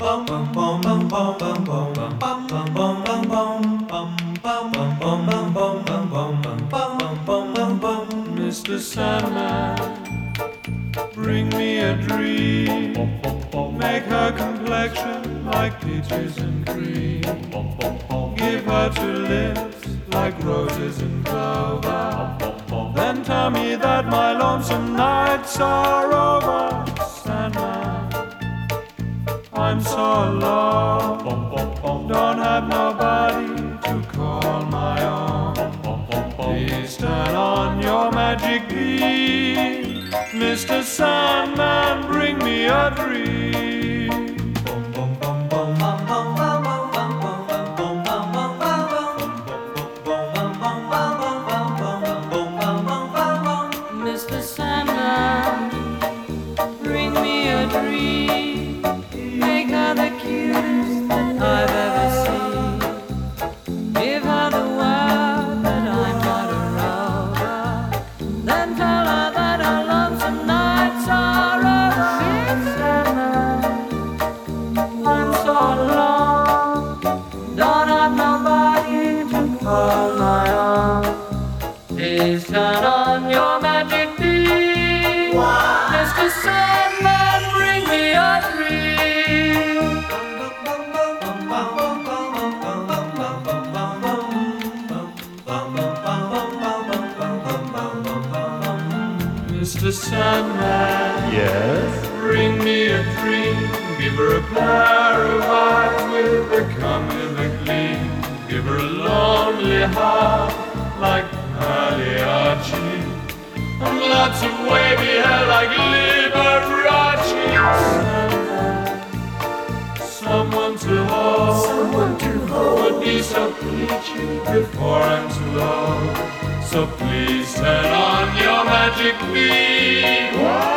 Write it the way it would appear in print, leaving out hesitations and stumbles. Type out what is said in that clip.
Mr. Sandman, bring me a dream. Make her complexion like peaches and cream. Give her two lips like roses and clover. Then tell me that my lonesome nights are over. Sandman, I'm so alone. Don't have nobody to call my own. Please turn on your magic beam. Mr. Sandman, bring me a dream. Mr. Sandman, bring me a dream. Make her the cutest that I've ever seen. Give her the word that I'm not a rover. Then tell her that her lonesome nights are over. Mr. Sandman, I'm so alone. Don't have nobody to call my own. Please turn on your magic beam. Mr. Sandman, bring me a dream. Mr. Sandman, Yes? bring me a dream. Give her a pair of eyes with a coming a gleam. Give her a lonely heart like Pagliacci, and lots of wavy hair like Liberace. Someone to hold, would be so peachy before I'm too old. So please turn on your magic beam.